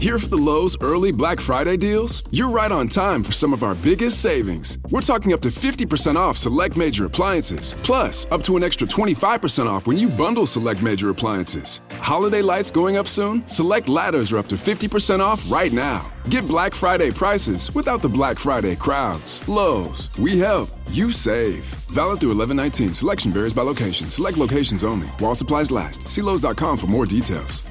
Here for the Lowe's early Black Friday deals? You're right on time for some of our biggest savings. We're talking up to 50% off select major appliances, plus up to an extra 25% off when you bundle select major appliances. Holiday lights going up soon? Select ladders are up to 50% off right now. Get Black Friday prices without the Black Friday crowds. Lowe's, we help, you save. Valid through 11/19. Selection varies by location. Select locations only. While supplies last. See Lowe's.com for more details.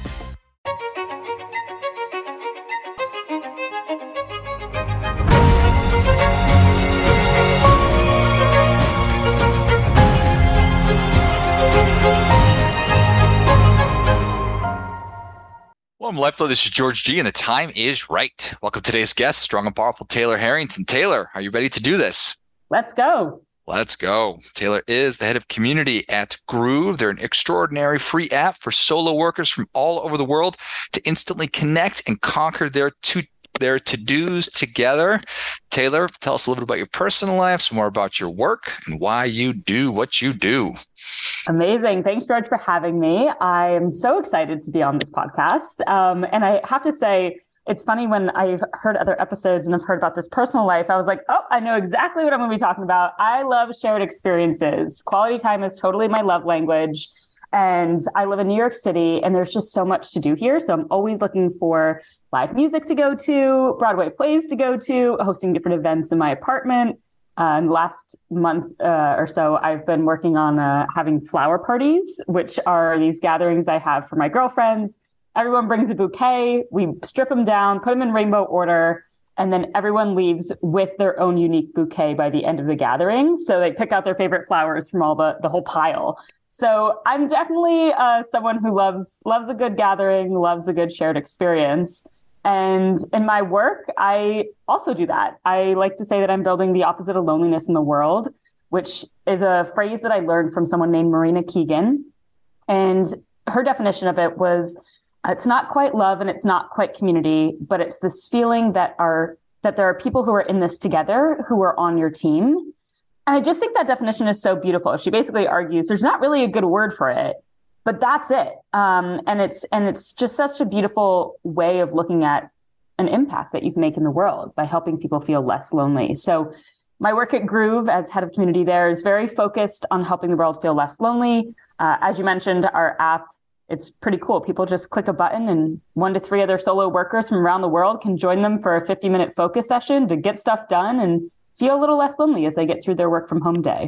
Welcome, Lifeblood. This is George G, and the time is right. Welcome to today's guest, strong and powerful Taylor Harrington. Taylor, are you ready to do this? Let's go. Let's go. Taylor is the head of community at Groove. They're an extraordinary free app for solo workers from all over the world to instantly connect and conquer their to-dos together. Taylor, tell us a little bit about your personal life, some more about your work, and why you do what you do. Amazing. Thanks, George, for having me. I am so excited to be on this podcast. And I have to say, it's funny when I've heard other episodes and I've heard about this personal life, I was like, oh, I know exactly what I'm going to be talking about. I love shared experiences. Quality time is totally my love language. And I live in New York City, and there's just so much to do here. So I'm always looking for live music to go to, Broadway plays to go to, hosting different events in my apartment. Last month or so, I've been working on having flower parties, which are these gatherings I have for my girlfriends. Everyone brings a bouquet. We strip them down, put them in rainbow order, and then everyone leaves with their own unique bouquet by the end of the gathering. So they pick out their favorite flowers from all the whole pile. So I'm definitely someone who loves a good gathering, loves a good shared experience. And in my work, I also do that. I like to say that I'm building the opposite of loneliness in the world, which is a phrase that I learned from someone named Marina Keegan. And her definition of it was, it's not quite love and it's not quite community, but it's this feeling that there are people who are in this together, who are on your team. And I just think that definition is so beautiful. She basically argues there's not really a good word for it, but that's it. And it's just such a beautiful way of looking at an impact that you can make in the world by helping people feel less lonely. So my work at Groove as head of community there is very focused on helping the world feel less lonely. As you mentioned, our app, it's pretty cool. People just click a button and 1 to 3 other solo workers from around the world can join them for a 50-minute focus session to get stuff done and feel a little less lonely as they get through their work from home day.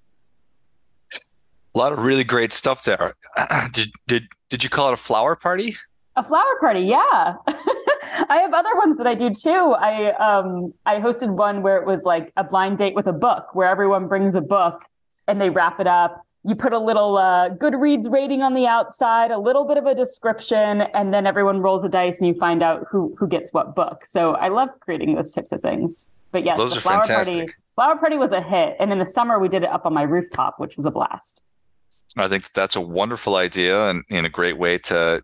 A lot of really great stuff there. Did you call it a flower party? A flower party, yeah. I have other ones that I do too. I hosted one where it was like a blind date with a book, where everyone brings a book and they wrap it up. You put a little Goodreads rating on the outside, a little bit of a description, and then everyone rolls a dice and you find out who gets what book. So I love creating those types of things. But yes, those the are flower fantastic. Flower party was a hit. And in the summer, we did it up on my rooftop, which was a blast. I think that's a wonderful idea and a great way to,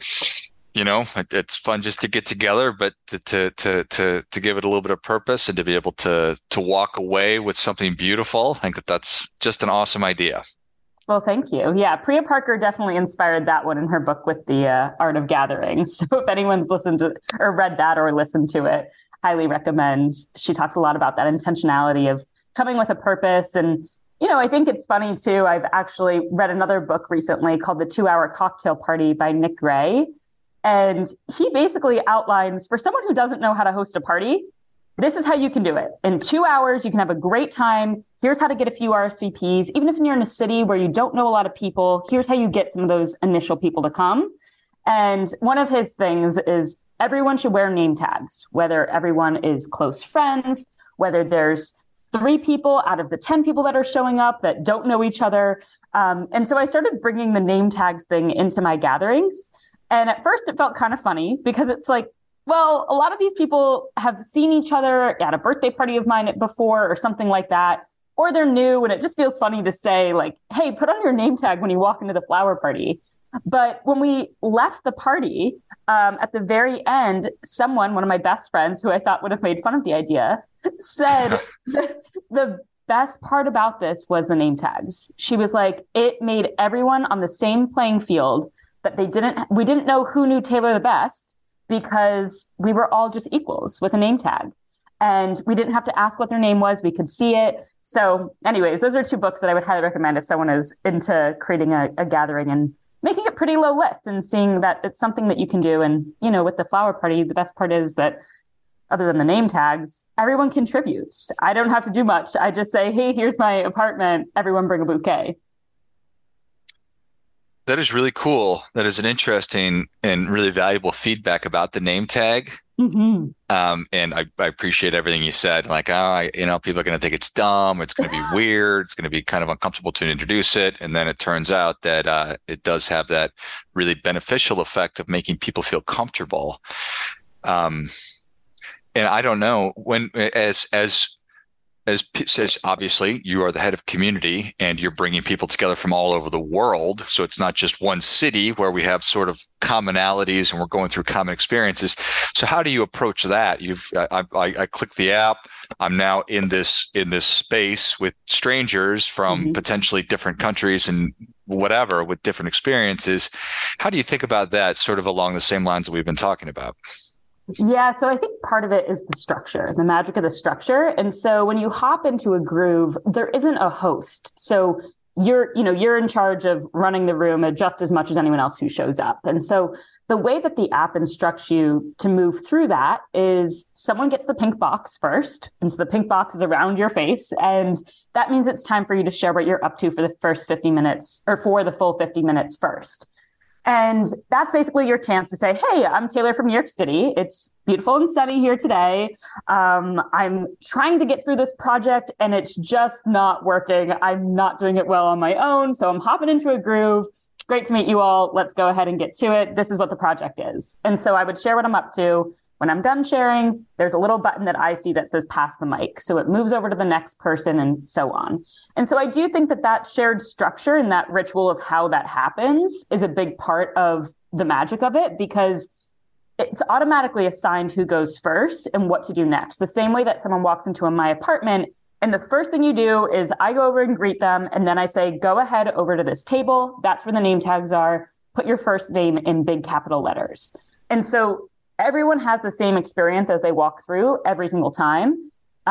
it's fun just to get together, but to give it a little bit of purpose and to be able to walk away with something beautiful. I think that's just an awesome idea. Well, thank you. Yeah, Priya Parker definitely inspired that one in her book with the Art of Gathering. So if anyone's listened to or read that or listened to it, highly recommend. She talks a lot about that intentionality of coming with a purpose. And, I think it's funny too. I've actually read another book recently called The 2-Hour Cocktail Party by Nick Gray. And he basically outlines for someone who doesn't know how to host a party, this is how you can do it. In 2 hours, you can have a great time. Here's how to get a few RSVPs. Even if you're in a city where you don't know a lot of people, here's how you get some of those initial people to come. And one of his things is everyone should wear name tags, whether everyone is close friends, whether there's 3 people out of the 10 people that are showing up that don't know each other. And so I started bringing the name tags thing into my gatherings. And at first it felt kind of funny because it's like, well, a lot of these people have seen each other at a birthday party of mine before or something like that, or they're new. And it just feels funny to say like, hey, put on your name tag when you walk into the flower party. But when we left the party, at the very end, one of my best friends who I thought would have made fun of the idea said the best part about this was the name tags. She was like, it made everyone on the same playing field that we didn't know who knew Taylor the best, because we were all just equals with a name tag. And we didn't have to ask what their name was. We could see it. So anyways, those are two books that I would highly recommend if someone is into creating a gathering and making it pretty low lift and seeing that it's something that you can do. And, with the flower party, the best part is that other than the name tags, everyone contributes. I don't have to do much. I just say, hey, here's my apartment. Everyone bring a bouquet. That is really cool. That is an interesting and really valuable feedback about the name tag. Mm-hmm. And I appreciate everything you said. Like, people are going to think it's dumb. It's going to be weird. It's going to be kind of uncomfortable to introduce it. And then it turns out that it does have that really beneficial effect of making people feel comfortable. And I don't know when, as obviously you are the head of community and you're bringing people together from all over the world. So it's not just one city where we have sort of commonalities and we're going through common experiences. So how do you approach that? I click the app. I'm now in this space with strangers from potentially different countries and whatever with different experiences. How do you think about that sort of along the same lines that we've been talking about? Yeah, so I think part of it is the structure, the magic of the structure. And so when you hop into a groove, there isn't a host. So you're in charge of running the room just as much as anyone else who shows up. And so the way that the app instructs you to move through that is someone gets the pink box first. And so the pink box is around your face. And that means it's time for you to share what you're up to for the first 50 minutes or for the full 50 minutes first. And that's basically your chance to say, hey, I'm Taylor from New York City. It's beautiful and sunny here today. I'm trying to get through this project and it's just not working. I'm not doing it well on my own. So I'm hopping into a groove. It's great to meet you all. Let's go ahead and get to it. This is what the project is. And so I would share what I'm up to. When I'm done sharing, there's a little button that I see that says pass the mic. So it moves over to the next person and so on. And so I do think that shared structure and that ritual of how that happens is a big part of the magic of it, because it's automatically assigned who goes first and what to do next. The same way that someone walks into my apartment and the first thing you do is I go over and greet them. And then I say, go ahead over to this table. That's where the name tags are. Put your first name in big capital letters. And so everyone has the same experience as they walk through every single time.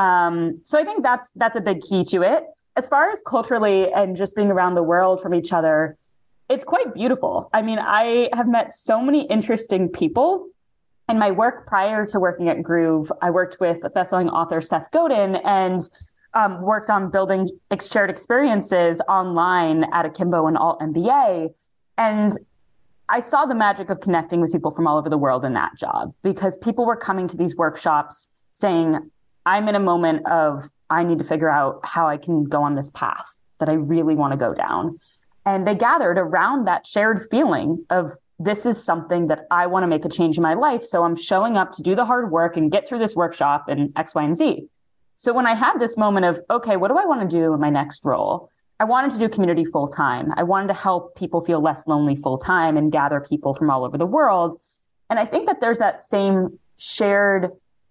So I think that's a big key to it. As far as culturally and just being around the world from each other, it's quite beautiful. I mean, I have met so many interesting people. In my work prior to working at Groove, I worked with bestselling author Seth Godin and worked on building shared experiences online at Akimbo and Alt MBA. And I saw the magic of connecting with people from all over the world in that job, because people were coming to these workshops saying, I'm in a moment of, I need to figure out how I can go on this path that I really want to go down. And they gathered around that shared feeling of, this is something that I want to make a change in my life. So I'm showing up to do the hard work and get through this workshop and X, Y, and Z. So when I had this moment of, okay, what do I want to do in my next role? I wanted to do community full time. I wanted to help people feel less lonely full time and gather people from all over the world. And I think that there's that same shared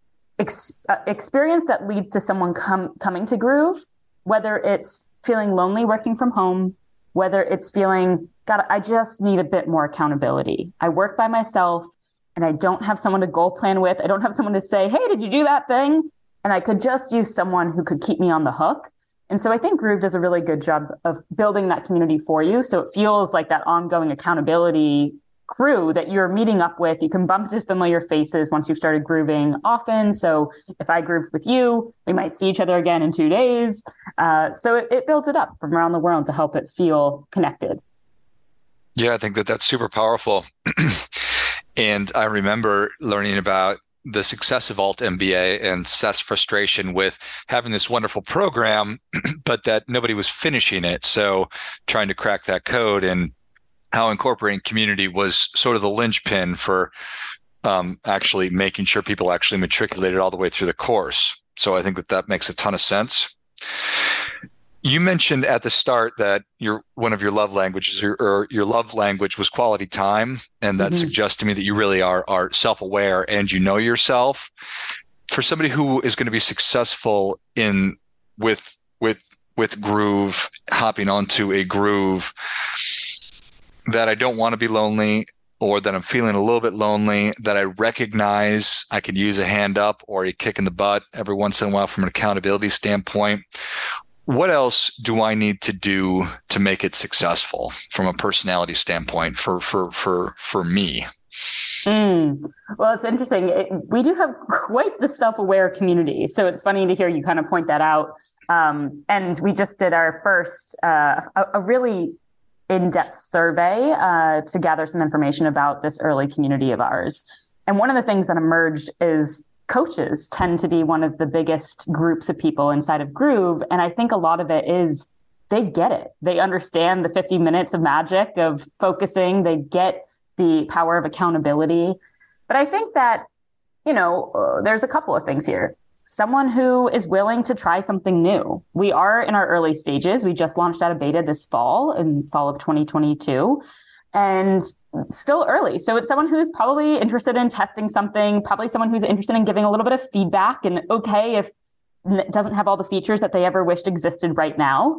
experience that leads to someone coming to Groove, whether it's feeling lonely working from home, whether it's feeling, God, I just need a bit more accountability. I work by myself and I don't have someone to goal plan with. I don't have someone to say, hey, did you do that thing? And I could just use someone who could keep me on the hook. And so I think Groove does a really good job of building that community for you. So it feels like that ongoing accountability crew that you're meeting up with. You can bump into familiar faces once you've started grooving often. So if I grooved with you, we might see each other again in 2 days. So it builds it up from around the world to help it feel connected. Yeah, I think that's super powerful. And I remember learning about the success of Alt MBA and Seth's frustration with having this wonderful program, but that nobody was finishing it. So trying to crack that code, and how incorporating community was sort of the linchpin for actually making sure people actually matriculated all the way through the course. So I think that makes a ton of sense. You mentioned at the start that one of your love languages, or your love language, was quality time, and that suggests to me that you really are self-aware and you know yourself. For somebody who is going to be successful with Groove, hopping onto a groove, that I don't want to be lonely, or that I'm feeling a little bit lonely, that I recognize I could use a hand up or a kick in the butt every once in a while from an accountability standpoint. What else do I need to do to make it successful from a personality standpoint for me? Well, it's interesting. We do have quite the self-aware community. So it's funny to hear you kind of point that out. And we just did our first, a really in-depth survey to gather some information about this early community of ours. And one of the things that emerged is coaches tend to be one of the biggest groups of people inside of Groove. And I think a lot of it is they get it. They understand the 50 minutes of magic of focusing. They get the power of accountability. But I think that, there's a couple of things here. Someone who is willing to try something new. We are in our early stages. We just launched out of beta this fall, in fall of 2022. And still early. So it's someone who's probably interested in testing something, probably someone who's interested in giving a little bit of feedback, and okay if it doesn't have all the features that they ever wished existed right now.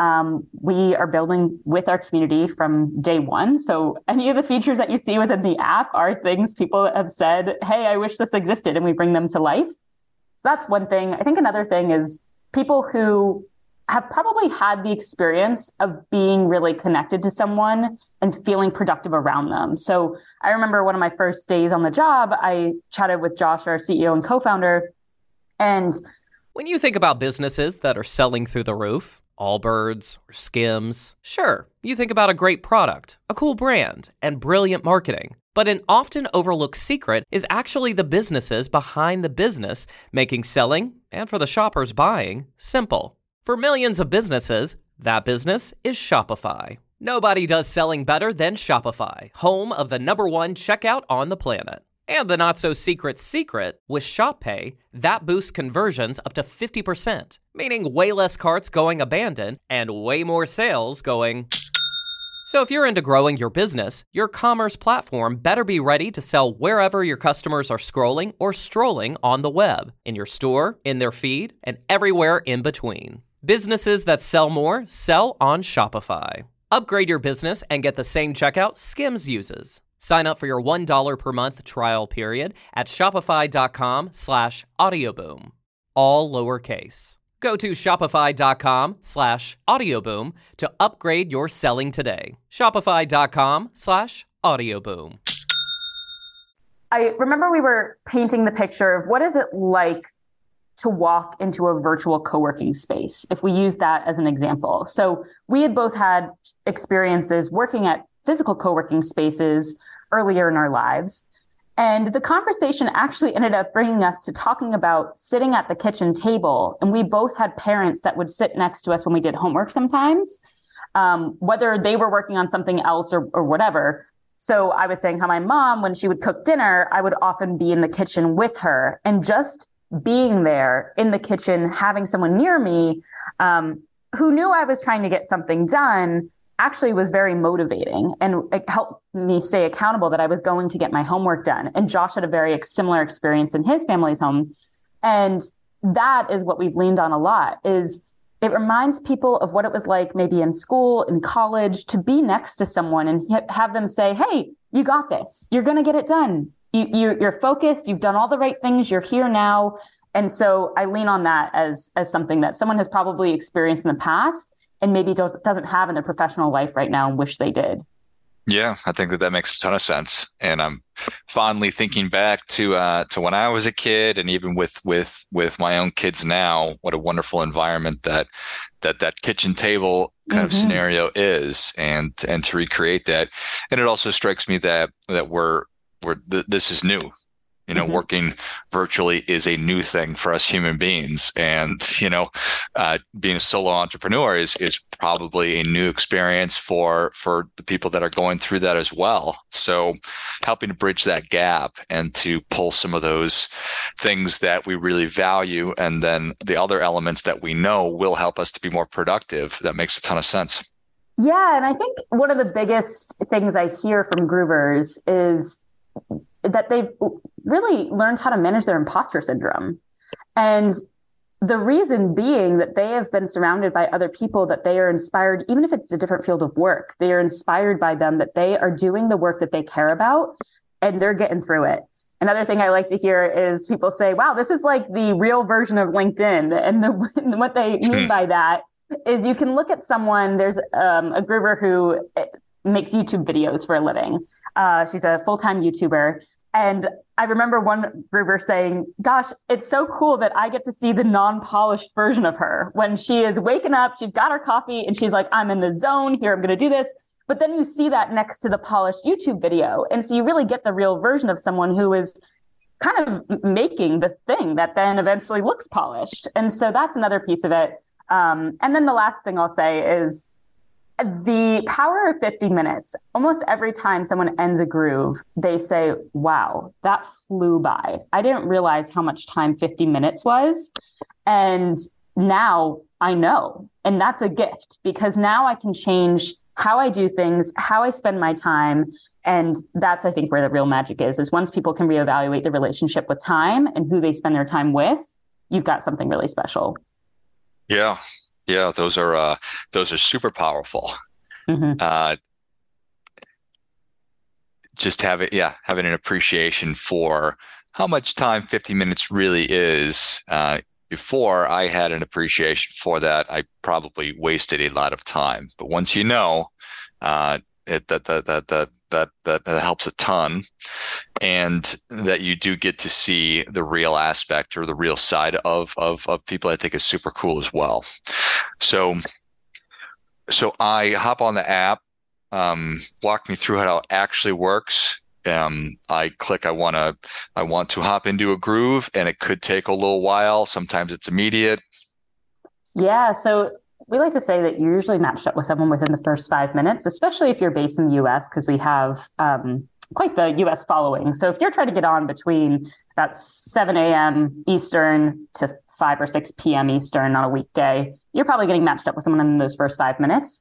We are building with our community from day one. So any of the features that you see within the app are things people have said, hey, I wish this existed, and we bring them to life. So that's one thing. I think another thing is people who have probably had the experience of being really connected to someone and feeling productive around them. So I remember one of my first days on the job, I chatted with Josh, our CEO and co-founder. And when you think about businesses that are selling through the roof, Allbirds or Skims, sure, you think about a great product, a cool brand, and brilliant marketing. But an often overlooked secret is actually the businesses behind the business, making selling, and for the shoppers buying, simple. For millions of businesses, that business is Shopify. Nobody does selling better than Shopify, home of the #1 checkout on the planet. And the not-so-secret secret, with Shop Pay, that boosts conversions up to 50%, meaning way less carts going abandoned and way more sales going. So if you're into growing your business, your commerce platform better be ready to sell wherever your customers are scrolling or strolling on the web, in your store, in their feed, and everywhere in between. Businesses that sell more sell on Shopify. Upgrade your business and get the same checkout Skims uses. Sign up for your $1 per month trial period at shopify.com/audioboom. All lowercase. Go to shopify.com/audioboom to upgrade your selling today. Shopify.com/audioboom. I remember we were painting the picture of what is it like to walk into a virtual co-working space, if we use that as an example. So we had both had experiences working at physical co-working spaces earlier in our lives. And the conversation actually ended up bringing us to talking about sitting at the kitchen table. And we both had parents that would sit next to us when we did homework sometimes, whether they were working on something else or whatever. So I was saying how my mom, when she would cook dinner, I would often be in the kitchen with her, and just being there in the kitchen, having someone near me who knew I was trying to get something done actually was very motivating, and it helped me stay accountable that I was going to get my homework done. And Josh had a very similar experience in his family's home. And that is what we've leaned on a lot, is it reminds people of what it was like maybe in school, in college, to be next to someone and have them say, hey, you got this. You're going to get it done. You're focused. You've done all the right things. You're here now. And so I lean on that as something that someone has probably experienced in the past and maybe doesn't have in their professional life right now and wish they did. Yeah, I think that makes a ton of sense. And I'm fondly thinking back to when I was a kid, and even with my own kids now, what a wonderful environment that kitchen table kind of scenario is, and to recreate that. And it also strikes me that this is new. Working virtually is a new thing for us human beings. And, being a solo entrepreneur is probably a new experience for the people that are going through that as well. So helping to bridge that gap and to pull some of those things that we really value, and then the other elements that we know will help us to be more productive. That makes a ton of sense. Yeah. And I think one of the biggest things I hear from Groovers is that they've really learned how to manage their imposter syndrome. And the reason being that they have been surrounded by other people that they are inspired, even if it's a different field of work, they are inspired by them, that they are doing the work that they care about and they're getting through it. Another thing I like to hear is people say, wow, this is like the real version of LinkedIn. And what they mean by that is you can look at someone, there's a groover who makes YouTube videos for a living. She's a full-time YouTuber. And I remember one groover saying, gosh, it's so cool that I get to see the non-polished version of her when she is waking up, she's got her coffee and she's like, I'm in the zone here. I'm going to do this. But then you see that next to the polished YouTube video. And so you really get the real version of someone who is kind of making the thing that then eventually looks polished. And so that's another piece of it. And then the last thing I'll say is the power of 50 minutes. Almost every time someone ends a groove, they say, wow, that flew by. I didn't realize how much time 50 minutes was. And now I know. And that's a gift because now I can change how I do things, how I spend my time. And that's, I think, where the real magic is once people can reevaluate the relationship with time and who they spend their time with, you've got something really special. Yeah. Yeah. Those are super powerful. Mm-hmm. Just having an appreciation for how much time 50 minutes really is. Before I had an appreciation for that, I probably wasted a lot of time. But once you know, that helps a ton, and that you do get to see the real aspect or the real side of people, I think is super cool as well. So I hop on the app, walk me through how it actually works. I click, I want to hop into a groove, and it could take a little while. Sometimes it's immediate. Yeah. So we like to say that you're usually matched up with someone within the first 5 minutes, especially if you're based in the US, because we have quite the US following. So if you're trying to get on between about 7 a.m. Eastern to 5 or 6 p.m. Eastern on a weekday, you're probably getting matched up with someone in those first 5 minutes.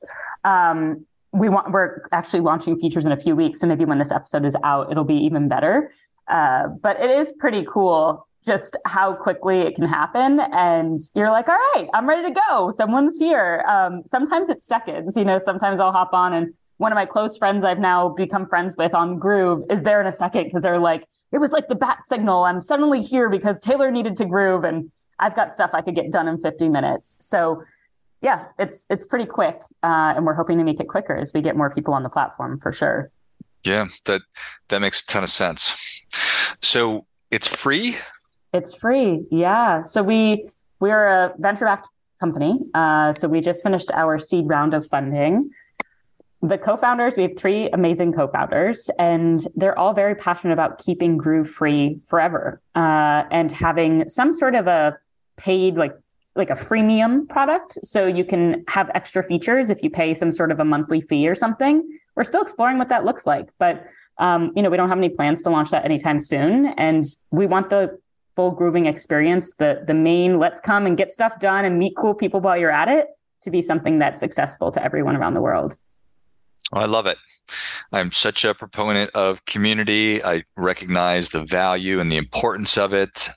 We're actually launching features in a few weeks. So maybe when this episode is out, it'll be even better. But it is pretty cool just how quickly it can happen. And you're like, all right, I'm ready to go. Someone's here. Sometimes it's seconds, sometimes I'll hop on and one of my close friends I've now become friends with on Groove is there in a second because they're like, it was like the bat signal. I'm suddenly here because Taylor needed to groove and I've got stuff I could get done in 50 minutes. So yeah, it's pretty quick. And we're hoping to make it quicker as we get more people on the platform for sure. Yeah, that makes a ton of sense. So it's free? It's free. Yeah. So we're a venture-backed company. So we just finished our seed round of funding. The co-founders, we have 3 amazing co-founders, and they're all very passionate about keeping Groove free forever, and having some sort of a paid, like a freemium product. So you can have extra features if you pay some sort of a monthly fee or something. We're still exploring what that looks like, but we don't have any plans to launch that anytime soon. And we want the full grooving experience, the main, let's come and get stuff done and meet cool people while you're at it, to be something that's accessible to everyone around the world. Oh, I love it. I'm such a proponent of community. I recognize the value and the importance of it.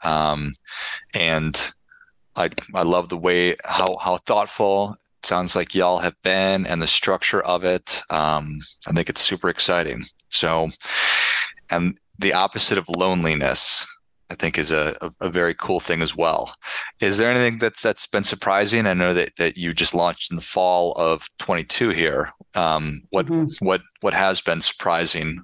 And I love the way how thoughtful it sounds like y'all have been, and the structure of it. I think it's super exciting. So, and the opposite of loneliness, I think, is a very cool thing as well. Is there anything that's been surprising? I know that you just launched in the fall of 22 here. What has been surprising?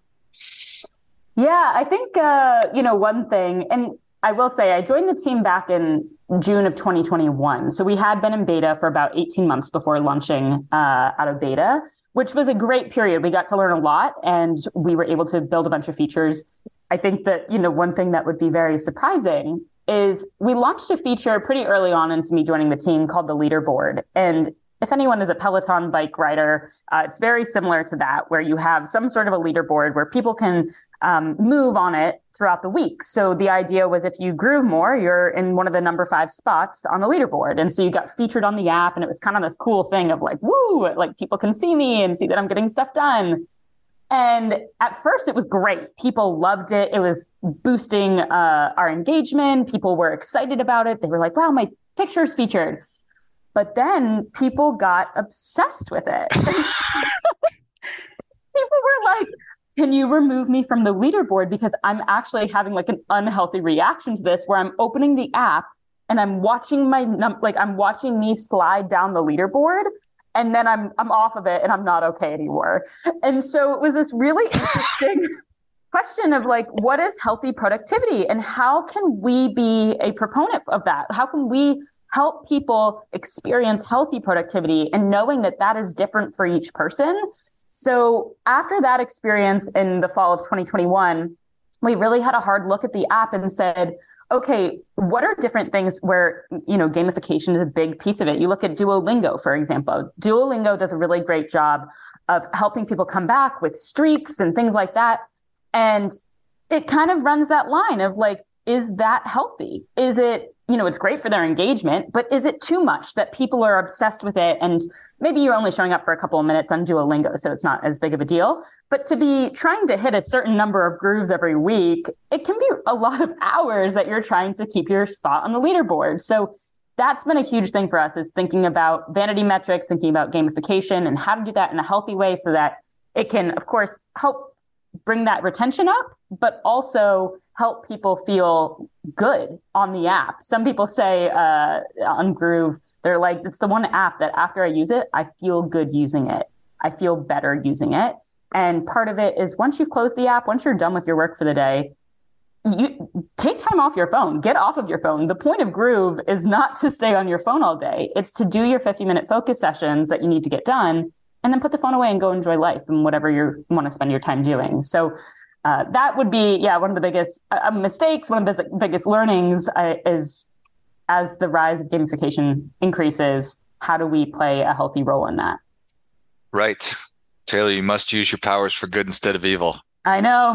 Yeah, I think one thing, and I will say I joined the team back in June of 2021. So we had been in beta for about 18 months before launching out of beta, which was a great period. We got to learn a lot and we were able to build a bunch of features. I think that, one thing that would be very surprising is we launched a feature pretty early on into me joining the team called the leaderboard. And if anyone is a Peloton bike rider, it's very similar to that, where you have some sort of a leaderboard where people can move on it throughout the week. So the idea was if you groove more, you're in one of the number 5 spots on the leaderboard. And so you got featured on the app, and it was kind of this cool thing of like, woo, like people can see me and see that I'm getting stuff done. And at first it was great. People loved it. It was boosting our engagement. People were excited about it. They were like, wow, my pictures featured. But then people got obsessed with it. People were like, can you remove me from the leaderboard? Because I'm actually having like an unhealthy reaction to this where I'm opening the app and I'm watching I'm watching me slide down the leaderboard, and then I'm off of it and I'm not okay anymore. And so it was this really interesting question of like, what is healthy productivity and how can we be a proponent of that? How can we help people experience healthy productivity, and knowing that that is different for each person? So after that experience in the fall of 2021, we really had a hard look at the app and said, okay, what are different things where, gamification is a big piece of it? You look at Duolingo, for example. Duolingo does a really great job of helping people come back with streaks and things like that. And it kind of runs that line of like, is that healthy? Is it, it's great for their engagement, but is it too much that people are obsessed with it? And maybe you're only showing up for a couple of minutes on Duolingo, so it's not as big of a deal. But to be trying to hit a certain number of grooves every week, it can be a lot of hours that you're trying to keep your spot on the leaderboard. So that's been a huge thing for us, is thinking about vanity metrics, thinking about gamification and how to do that in a healthy way so that it can, of course, help bring that retention up, but also help people feel good on the app. Some people say on Groove, they're like, it's the one app that after I use it, I feel good using it. I feel better using it. And part of it is once you've closed the app, once you're done with your work for the day, you take time off your phone, get off of your phone. The point of Groove is not to stay on your phone all day. It's to do your 50-minute focus sessions that you need to get done, and then put the phone away and go enjoy life and whatever you want to spend your time doing. So that would be, one of the biggest mistakes, one of the biggest learnings is, as the rise of gamification increases, how do we play a healthy role in that? Right. Taylor, you must use your powers for good instead of evil. I know.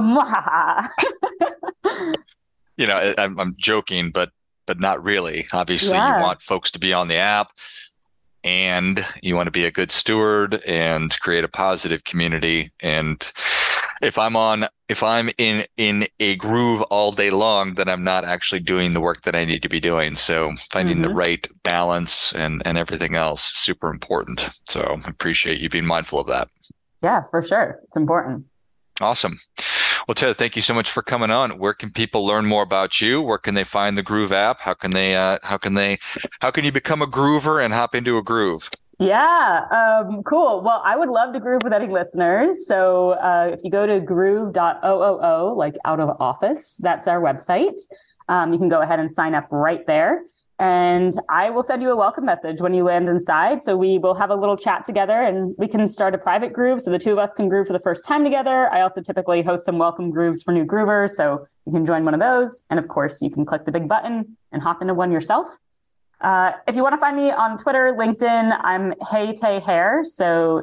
I'm joking, but not really. Obviously, You want folks to be on the app, and you want to be a good steward and create a positive community. And if I'm in a groove all day long, then I'm not actually doing the work that I need to be doing. So finding the right balance and everything else, super important. So I appreciate you being mindful of that. Yeah, for sure. It's important. Awesome. Well, Taylor, thank you so much for coming on. Where can people learn more about you? Where can they find the Groove app? How can you become a groover and hop into a groove? Yeah, cool. Well, I would love to groove with any listeners. So if you go to groove.ooo, like out of office, that's our website. You can go ahead and sign up right there. And I will send you a welcome message when you land inside. So we will have a little chat together and we can start a private groove so the two of us can groove for the first time together. I also typically host some welcome grooves for new groovers, so you can join one of those. And of course, you can click the big button and hop into one yourself. If you want to find me on Twitter, LinkedIn, I'm HeyTayHair, so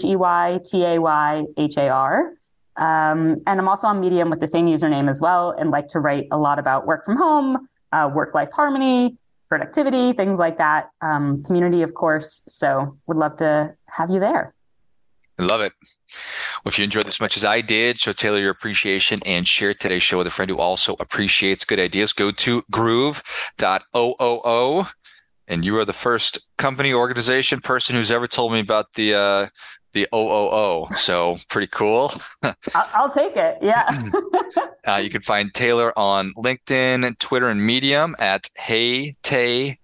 HeyTayHar. And I'm also on Medium with the same username as well, and like to write a lot about work from home, work-life harmony, productivity, things like that. Community, of course. So would love to have you there. I love it. Well, if you enjoyed this as much as I did, show Taylor your appreciation and share today's show with a friend who also appreciates good ideas. Go to groove.ooo. And you are the first company, organization, person who's ever told me about the OOO. So pretty cool. I'll take it. Yeah. You can find Taylor on LinkedIn, Twitter, and Medium at HeyTay,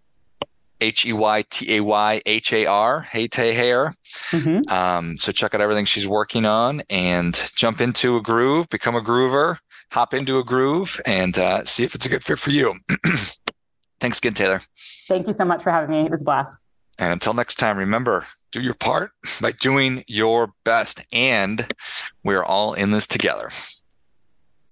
HeyTayHar, HeyTayHair. So check out everything she's working on and jump into a groove, become a groover, hop into a groove, and see if it's a good fit for you. Thanks again, Taylor. Thank you so much for having me. It was a blast. And until next time, remember, do your part by doing your best. And we're all in this together.